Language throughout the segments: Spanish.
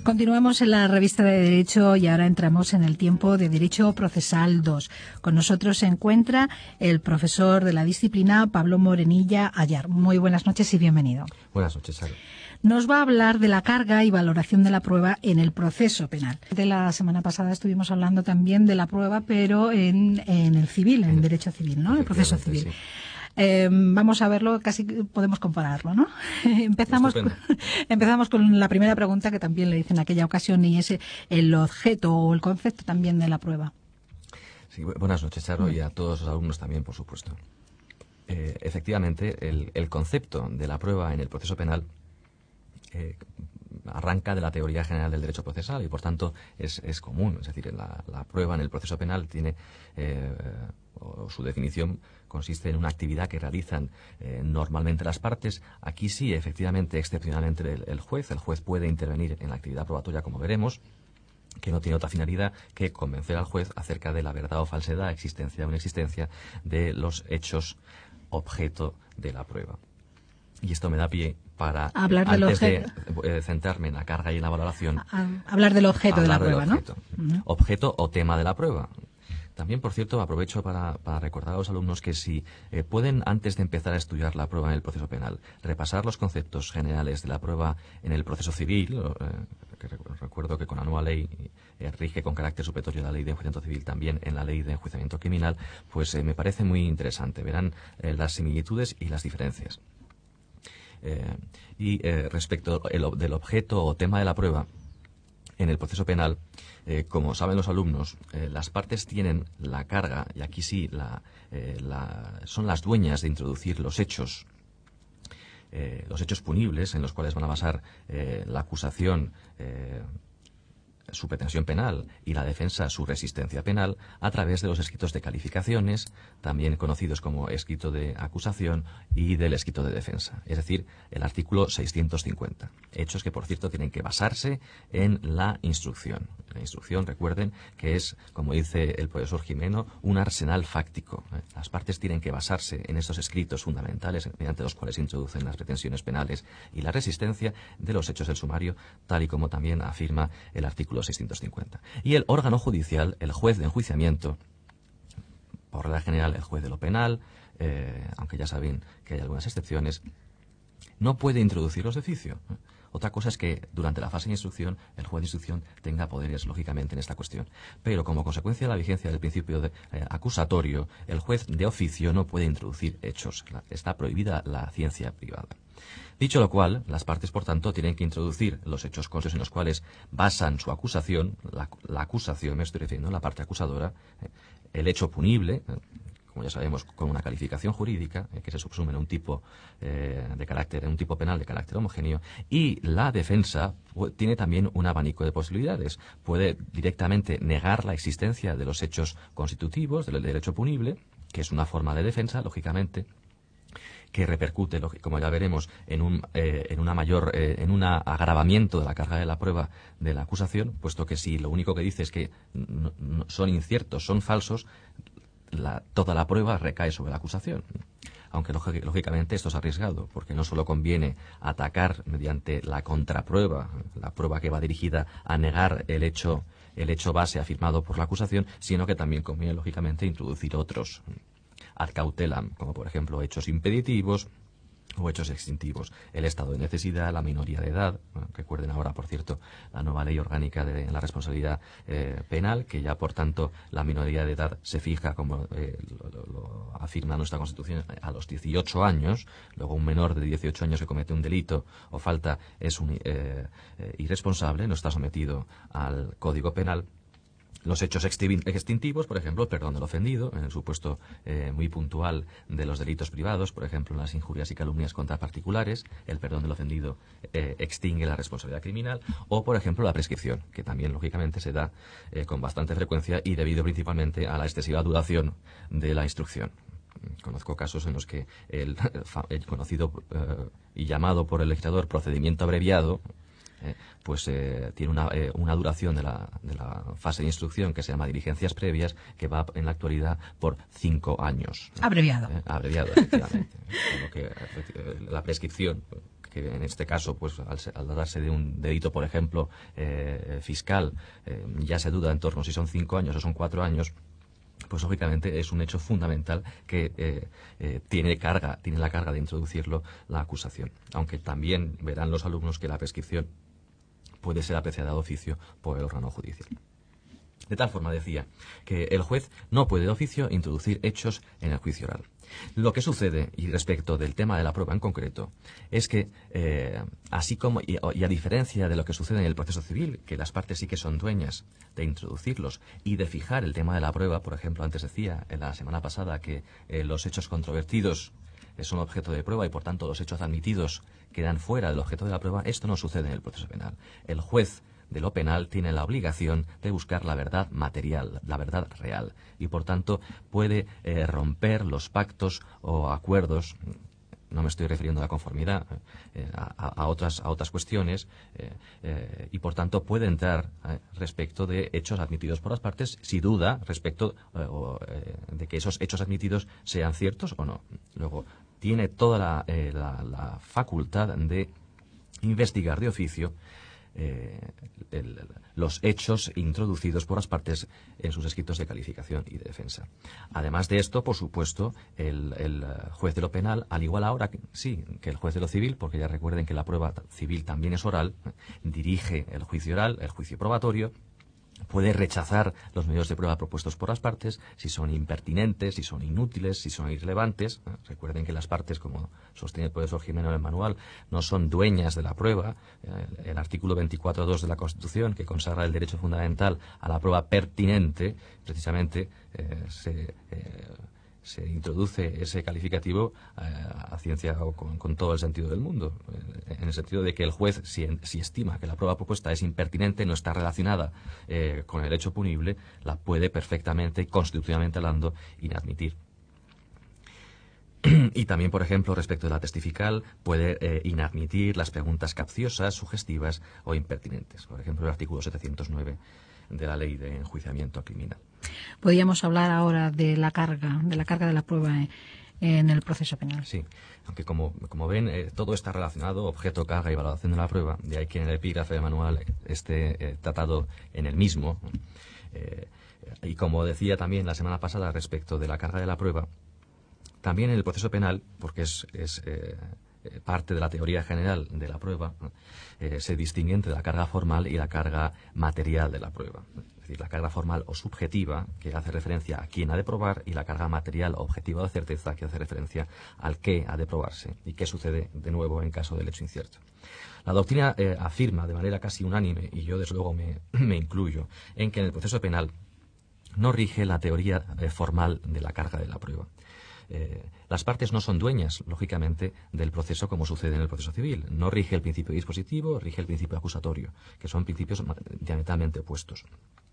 Continuamos en la revista de Derecho y ahora entramos en el tiempo de Derecho Procesal 2. Con nosotros se encuentra el profesor de la disciplina, Pablo Morenilla Ayar. Muy buenas noches y bienvenido. Buenas noches, Sara. Nos va a hablar de la carga y valoración de la prueba en el proceso penal. De la semana pasada estuvimos hablando también de la prueba, pero en el civil, en derecho civil, ¿no? El proceso civil. Sí. Vamos a verlo, casi podemos compararlo, ¿no? Empezamos con la primera pregunta que también le hice en aquella ocasión, y es el objeto o el concepto también de la prueba. Sí, buenas noches, Charo, y a todos los alumnos también, por supuesto. Efectivamente, el concepto de la prueba en el proceso penal arranca de la teoría general del derecho procesal y, por tanto, es común. Es decir, la prueba en el proceso penal tiene, o su definición consiste en una actividad que realizan normalmente las partes. Aquí sí, efectivamente, excepcionalmente el juez. El juez puede intervenir en la actividad probatoria, como veremos, que no tiene otra finalidad que convencer al juez acerca de la verdad o falsedad, existencia o inexistencia de los hechos objeto de la prueba. Y esto me da pie para, antes de centrarme en la carga y en la valoración, hablar del objeto de la prueba, ¿no? Objeto o tema de la prueba. También, por cierto, aprovecho para recordar a los alumnos que si pueden, antes de empezar a estudiar la prueba en el proceso penal, repasar los conceptos generales de la prueba en el proceso civil, que recuerdo que con la nueva ley rige con carácter supletorio la ley de enjuiciamiento civil también en la ley de enjuiciamiento criminal, pues me parece muy interesante. Verán las similitudes y las diferencias. Respecto del objeto o tema de la prueba en el proceso penal, como saben los alumnos, las partes tienen la carga, y aquí sí son las dueñas de introducir los hechos punibles en los cuales van a basar la acusación su pretensión penal y la defensa su resistencia penal a través de los escritos de calificaciones, también conocidos como escrito de acusación y del escrito de defensa, es decir, el artículo 650. Hechos que, por cierto, tienen que basarse en la instrucción. La instrucción, recuerden, que es, como dice el profesor Jimeno, un arsenal fáctico. Las partes tienen que basarse en estos escritos fundamentales mediante los cuales se introducen las pretensiones penales y la resistencia de los hechos del sumario, tal y como también afirma el artículo 650. Y el órgano judicial, el juez de enjuiciamiento, por regla general el juez de lo penal, aunque ya saben que hay algunas excepciones, no puede introducirlos de oficio. Otra cosa es que durante la fase de instrucción el juez de instrucción tenga poderes, lógicamente, en esta cuestión. Pero como consecuencia de la vigencia del principio acusatorio, el juez de oficio no puede introducir hechos. Está prohibida la ciencia privada. Dicho lo cual, las partes, por tanto, tienen que introducir los hechos concretos en los cuales basan su acusación, la acusación, me estoy refiriendo a la parte acusadora, el hecho punible, como ya sabemos, con una calificación jurídica, que se subsume en un tipo un tipo penal de carácter homogéneo, y la defensa tiene también un abanico de posibilidades. Puede directamente negar la existencia de los hechos constitutivos del derecho punible, que es una forma de defensa, lógicamente, que repercute, como ya veremos, en un agravamiento de la carga de la prueba de la acusación, puesto que si lo único que dice es que no son inciertos, son falsos, toda la prueba recae sobre la acusación. Aunque lógicamente esto es arriesgado, porque no solo conviene atacar mediante la contraprueba, la prueba que va dirigida a negar el hecho base afirmado por la acusación, sino que también conviene lógicamente introducir otros ad cautelam, como por ejemplo hechos impeditivos o hechos extintivos, el estado de necesidad, la minoría de edad. Recuerden ahora, por cierto, la nueva ley orgánica de la responsabilidad penal, que ya, por tanto, la minoría de edad se fija, como lo afirma nuestra Constitución, a los 18 años. Luego, un menor de 18 años que comete un delito o falta es un irresponsable, no está sometido al Código Penal. Los hechos extintivos, por ejemplo, el perdón del ofendido, en el supuesto muy puntual de los delitos privados, por ejemplo, en las injurias y calumnias contra particulares, el perdón del ofendido extingue la responsabilidad criminal, o, por ejemplo, la prescripción, que también, lógicamente, se da con bastante frecuencia y debido principalmente a la excesiva duración de la instrucción. Conozco casos en los que el conocido y llamado por el legislador procedimiento abreviado, tiene una duración de la fase de instrucción que se llama diligencias previas, que va en la actualidad por 5 años. Abreviado. Abreviado, efectivamente. Como que la prescripción, que en este caso, pues al darse de un delito, por ejemplo, fiscal, ya se duda en torno si son 5 años o son 4 años, pues lógicamente es un hecho fundamental que tiene la carga de introducirlo la acusación. Aunque también verán los alumnos que la prescripción puede ser apreciada de oficio por el órgano judicial. De tal forma, decía, que el juez no puede de oficio introducir hechos en el juicio oral. Lo que sucede, y respecto del tema de la prueba en concreto, es que, así como, y a diferencia de lo que sucede en el proceso civil, que las partes sí que son dueñas de introducirlos y de fijar el tema de la prueba, por ejemplo, antes decía en la semana pasada que los hechos controvertidos son objeto de prueba y, por tanto, los hechos admitidos quedan fuera del objeto de la prueba, esto no sucede en el proceso penal. El juez de lo penal tiene la obligación de buscar la verdad material, la verdad real, y por tanto puede romper los pactos o acuerdos. No me estoy refiriendo a la conformidad, a otras cuestiones, y por tanto puede entrar respecto de hechos admitidos por las partes si duda respecto de que esos hechos admitidos sean ciertos o no. Luego, tiene toda la facultad de investigar de oficio los hechos introducidos por las partes en sus escritos de calificación y de defensa. Además de esto, por supuesto, el juez de lo penal, al igual ahora que el juez de lo civil, porque ya recuerden que la prueba civil también es oral, dirige el juicio oral, el juicio probatorio, puede rechazar los medios de prueba propuestos por las partes si son impertinentes, si son inútiles, si son irrelevantes. Recuerden que las partes, como sostiene el profesor Jimeno en el manual, no son dueñas de la prueba. El artículo 24.2 de la Constitución, que consagra el derecho fundamental a la prueba pertinente, precisamente se introduce ese calificativo a ciencia o con todo el sentido del mundo, en el sentido de que el juez, si estima que la prueba propuesta es impertinente, no está relacionada con el hecho punible, la puede perfectamente, constitucionalmente hablando, inadmitir. Y también, por ejemplo, respecto de la testifical, puede inadmitir las preguntas capciosas, sugestivas o impertinentes. Por ejemplo, el artículo 709 de la Ley de Enjuiciamiento Criminal. Podríamos hablar ahora de la carga de la prueba en el proceso penal. Sí, aunque como ven, todo está relacionado, objeto, carga y valoración de la prueba, de ahí que en el epígrafe del manual esté tratado en el mismo. Y como decía también la semana pasada respecto de la carga de la prueba, también en el proceso penal, porque es parte de la teoría general de la prueba, se distingue entre la carga formal y la carga material de la prueba. Es decir, la carga formal o subjetiva, que hace referencia a quién ha de probar, y la carga material o objetiva de certeza, que hace referencia al qué ha de probarse y qué sucede de nuevo en caso del hecho incierto. La doctrina afirma de manera casi unánime, y yo desde luego me incluyo, en que en el proceso penal no rige la teoría formal de la carga de la prueba. Las partes no son dueñas, lógicamente, del proceso como sucede en el proceso civil. No rige el principio dispositivo, rige el principio acusatorio, que son principios diametralmente opuestos.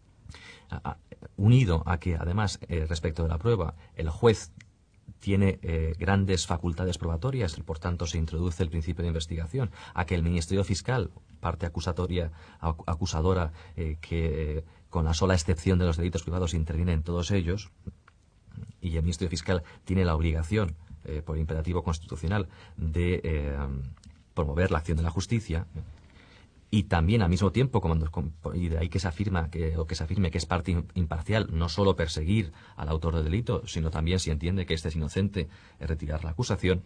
Unido a que, además, respecto de la prueba, el juez tiene grandes facultades probatorias y, por tanto, se introduce el principio de investigación, a que el Ministerio Fiscal, parte acusadora, que con la sola excepción de los delitos privados interviene en todos ellos, y el Ministerio Fiscal tiene la obligación, por imperativo constitucional, de promover la acción de la justicia, y también al mismo tiempo, y de ahí que se afirme que es parte imparcial, no solo perseguir al autor del delito, sino también, si entiende que éste es inocente, retirar la acusación.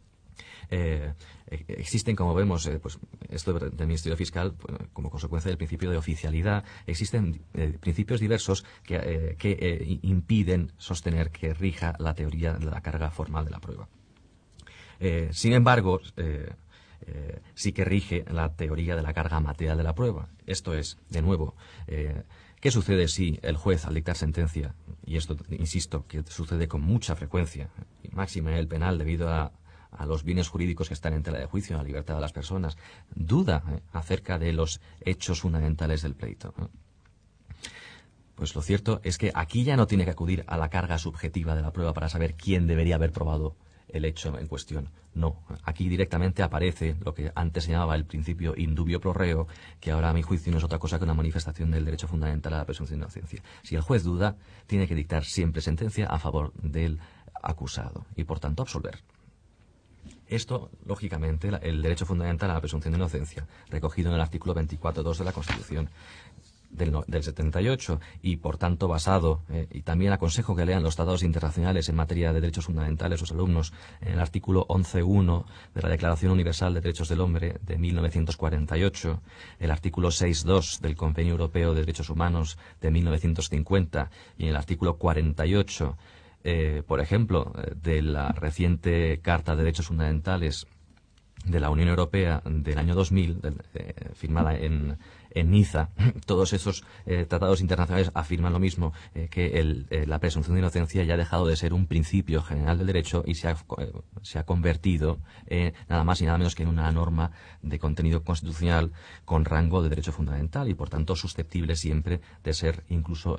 Existen, como vemos, pues esto del Ministerio Fiscal, como consecuencia del principio de oficialidad, existen principios diversos que impiden sostener que rija la teoría de la carga formal de la prueba. Sin embargo, sí que rige la teoría de la carga material de la prueba. Esto es, de nuevo, ¿qué sucede si el juez, al dictar sentencia, y esto, insisto, que sucede con mucha frecuencia, y máxima en el penal debido a los bienes jurídicos que están en tela de juicio, a la libertad de las personas, duda acerca de los hechos fundamentales del pleito? Pues lo cierto es que aquí ya no tiene que acudir a la carga subjetiva de la prueba para saber quién debería haber probado el hecho en cuestión. No, aquí directamente aparece lo que antes se llamaba el principio indubio pro reo, que ahora a mi juicio no es otra cosa que una manifestación del derecho fundamental a la presunción de inocencia. Si el juez duda, tiene que dictar siempre sentencia a favor del acusado y, por tanto, absolver. Esto, lógicamente, el derecho fundamental a la presunción de inocencia, recogido en el artículo 24.2 de la Constitución del 78, y por tanto basado, y también aconsejo que lean los tratados internacionales en materia de derechos fundamentales los alumnos, en el artículo 11.1 de la Declaración Universal de Derechos del Hombre de 1948, el artículo 6.2 del Convenio Europeo de Derechos Humanos de 1950 y en el artículo 48, por ejemplo, de la reciente Carta de Derechos Fundamentales de la Unión Europea del año 2000, firmada en Niza. Todos esos tratados internacionales afirman lo mismo, que la presunción de inocencia ya ha dejado de ser un principio general del derecho y se ha convertido nada más y nada menos que en una norma de contenido constitucional con rango de derecho fundamental y por tanto susceptible siempre de ser incluso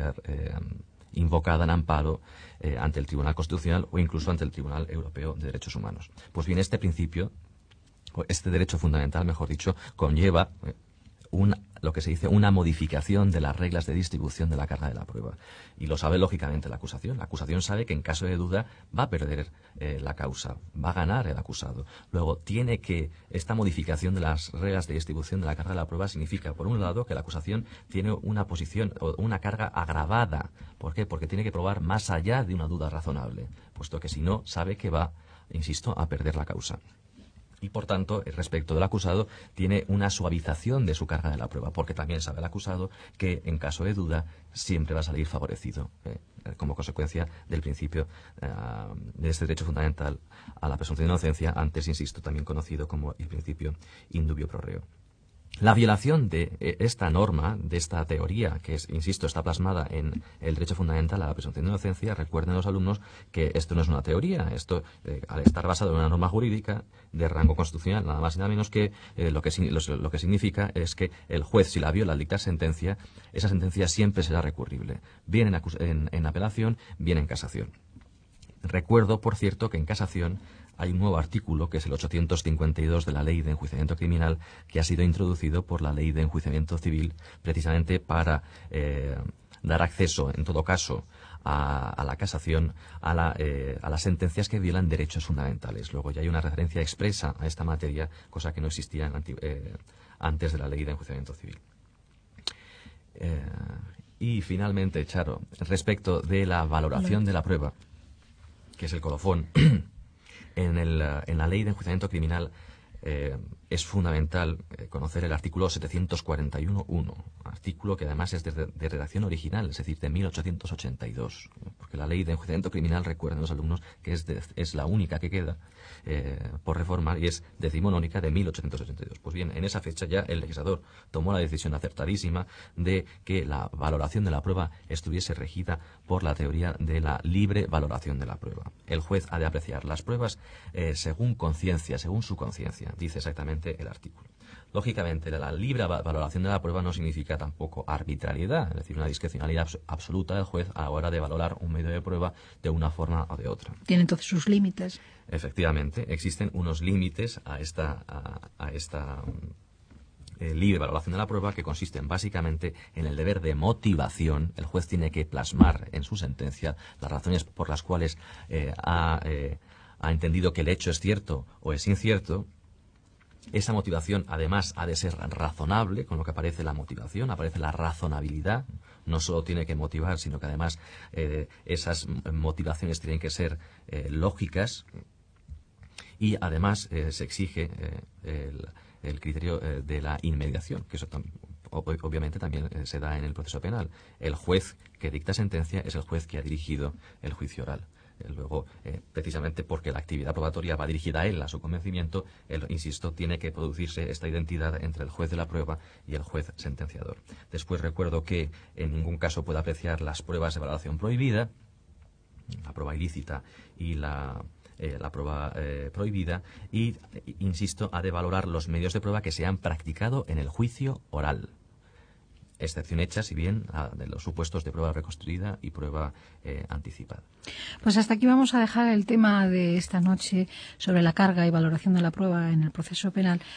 invocada en amparo ante el Tribunal Constitucional o incluso ante el Tribunal Europeo de Derechos Humanos. Pues bien, este principio, este derecho fundamental, mejor dicho, conlleva lo que se dice una modificación de las reglas de distribución de la carga de la prueba. Y lo sabe lógicamente la acusación. La acusación sabe que en caso de duda va a perder la causa, va a ganar el acusado. Luego, esta modificación de las reglas de distribución de la carga de la prueba significa, por un lado, que la acusación tiene una posición o una carga agravada. ¿Por qué? Porque tiene que probar más allá de una duda razonable, puesto que si no, sabe que va, insisto, a perder la causa. Y, por tanto, respecto del acusado, tiene una suavización de su carga de la prueba, porque también sabe el acusado que, en caso de duda, siempre va a salir favorecido, como consecuencia del principio de este derecho fundamental a la presunción de inocencia, antes, insisto, también conocido como el principio in dubio pro reo. La violación de esta norma, de esta teoría, que insisto, está plasmada en el derecho fundamental a la presunción de inocencia, recuerden los alumnos que esto no es una teoría, esto, al estar basado en una norma jurídica de rango constitucional, nada más y nada menos que lo que significa es que el juez, si la viola al dictar sentencia, esa sentencia siempre será recurrible, bien en apelación, bien en casación. Recuerdo, por cierto, que en casación hay un nuevo artículo, que es el 852 de la Ley de Enjuiciamiento Criminal, que ha sido introducido por la Ley de Enjuiciamiento Civil, precisamente para dar acceso, en todo caso, a la casación, a las sentencias que violan derechos fundamentales. Luego ya hay una referencia expresa a esta materia, cosa que no existía antes de la Ley de Enjuiciamiento Civil. Y finalmente, Charo, respecto de la valoración de la prueba, que es el colofón, en la Ley de Enjuiciamiento Criminal es fundamental conocer el artículo 741.1, artículo que además es de redacción original, es decir, de 1882, porque la Ley de Enjuiciamiento Criminal, recuerden los alumnos, que es la única que queda por reformar y es decimonónica de 1882. Pues bien, en esa fecha ya el legislador tomó la decisión acertadísima de que la valoración de la prueba estuviese regida por la teoría de la libre valoración de la prueba. El juez ha de apreciar las pruebas según conciencia, según su conciencia, dice exactamente el artículo. Lógicamente, la libre valoración de la prueba no significa tampoco arbitrariedad, es decir, una discrecionalidad absoluta del juez a la hora de valorar un medio de prueba de una forma o de otra. Tiene entonces sus límites. Efectivamente, existen unos límites a esta libre valoración de la prueba, que consisten básicamente en el deber de motivación. El juez tiene que plasmar en su sentencia las razones por las cuales ha entendido que el hecho es cierto o es incierto. Esa motivación, además, ha de ser razonable, con lo que aparece la motivación, aparece la razonabilidad. No solo tiene que motivar, sino que además esas motivaciones tienen que ser lógicas. Y además se exige el criterio de la inmediación, que eso obviamente también se da en el proceso penal. El juez que dicta sentencia es el juez que ha dirigido el juicio oral. Luego, precisamente porque la actividad probatoria va dirigida a él, a su convencimiento, insisto, tiene que producirse esta identidad entre el juez de la prueba y el juez sentenciador. Después recuerdo que en ningún caso puede apreciar las pruebas de valoración prohibida, la prueba ilícita y la prueba prohibida, y, insisto, ha de valorar los medios de prueba que se han practicado en el juicio oral. Excepción hecha, si bien, de los supuestos de prueba reconstruida y prueba anticipada. Pues hasta aquí vamos a dejar el tema de esta noche sobre la carga y valoración de la prueba en el proceso penal.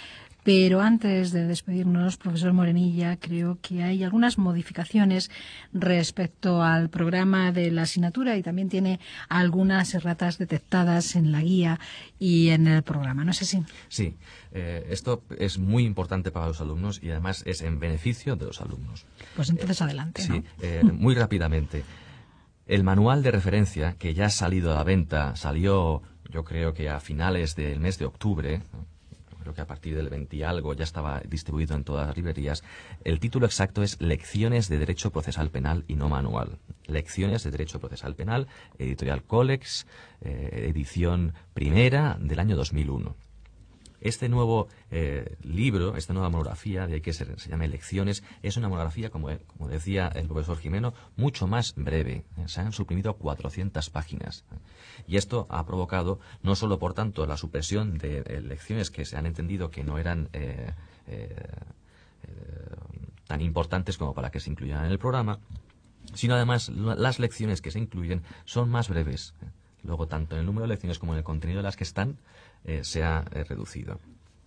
Pero antes de despedirnos, profesor Morenilla, creo que hay algunas modificaciones respecto al programa de la asignatura y también tiene algunas erratas detectadas en la guía y en el programa, ¿no es así? Sí, esto es muy importante para los alumnos y además es en beneficio de los alumnos. Pues entonces adelante, ¿no? Sí, muy rápidamente. El manual de referencia que ya ha salido a la venta, salió yo creo que a finales del mes de octubre, creo que a partir del 20 y algo ya estaba distribuido en todas las librerías. El título exacto es Lecciones de Derecho Procesal Penal y no Manual. Lecciones de Derecho Procesal Penal, editorial Colex, edición primera del año 2001. Este nuevo libro, esta nueva monografía, de que se llama Lecciones, es una monografía, como decía el profesor Jimeno, mucho más breve. Se han suprimido 400 páginas. Y esto ha provocado, no solo por tanto, la supresión de lecciones que se han entendido que no eran tan importantes como para que se incluyeran en el programa, sino además las lecciones que se incluyen son más breves. Luego, tanto en el número de lecciones como en el contenido de las que están, se ha reducido.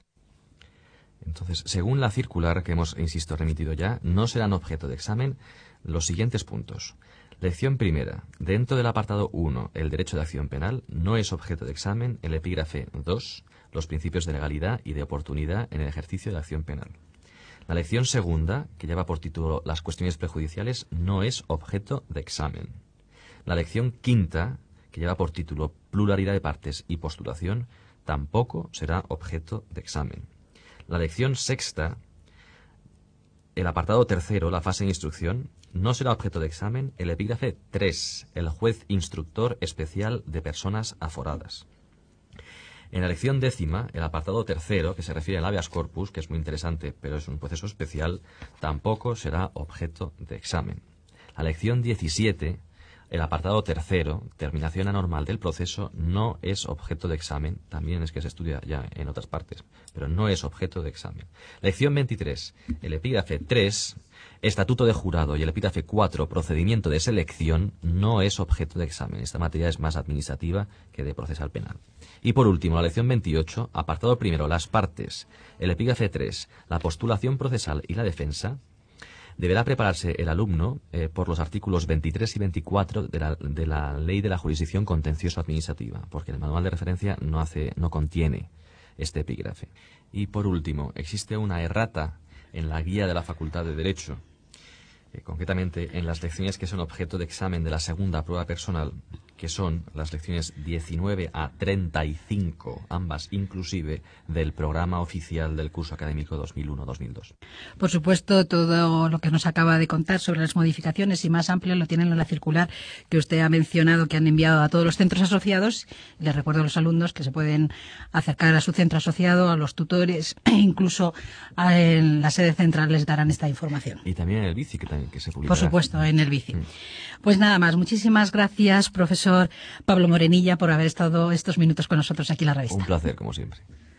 Entonces, según la circular que hemos, insisto, remitido ya, no serán objeto de examen los siguientes puntos. Lección primera. Dentro del apartado 1, el derecho de acción penal, no es objeto de examen el epígrafe 2, los principios de legalidad y de oportunidad en el ejercicio de la acción penal. La lección segunda, que lleva por título las cuestiones prejudiciales, no es objeto de examen. La lección quinta, que lleva por título pluralidad de partes y postulación, tampoco será objeto de examen. La lección sexta, el apartado tercero, la fase de instrucción, no será objeto de examen el epígrafe 3, el juez instructor especial de personas aforadas. En la lección décima, el apartado tercero, que se refiere al habeas corpus, que es muy interesante, pero es un proceso especial, tampoco será objeto de examen. La lección 17, el apartado tercero, terminación anormal del proceso, no es objeto de examen. También es que se estudia ya en otras partes, pero no es objeto de examen. Lección 23, el epígrafe 3, estatuto de jurado, y el epígrafe 4, procedimiento de selección, no es objeto de examen. Esta materia es más administrativa que de procesal penal. Y por último, la lección 28, apartado primero, las partes, el epígrafe 3, la postulación procesal y la defensa. Deberá prepararse el alumno por los artículos 23 y 24 de la Ley de la Jurisdicción Contencioso Administrativa, porque el manual de referencia no contiene este epígrafe. Y por último, existe una errata en la guía de la Facultad de Derecho, concretamente en las lecciones que son objeto de examen de la segunda prueba personal, que son las lecciones 19 a 35, ambas inclusive, del programa oficial del curso académico 2001-2002. Por supuesto, todo lo que nos acaba de contar sobre las modificaciones y más amplio lo tienen en la circular que usted ha mencionado, que han enviado a todos los centros asociados. Les recuerdo a los alumnos que se pueden acercar a su centro asociado, a los tutores, e incluso en la sede central les darán esta información. Y también en el BICI, que se publicará. Por supuesto, en el BICI. Pues nada más, muchísimas gracias, profesor Pablo Morenilla, por haber estado estos minutos con nosotros aquí en la revista. Un placer, como siempre.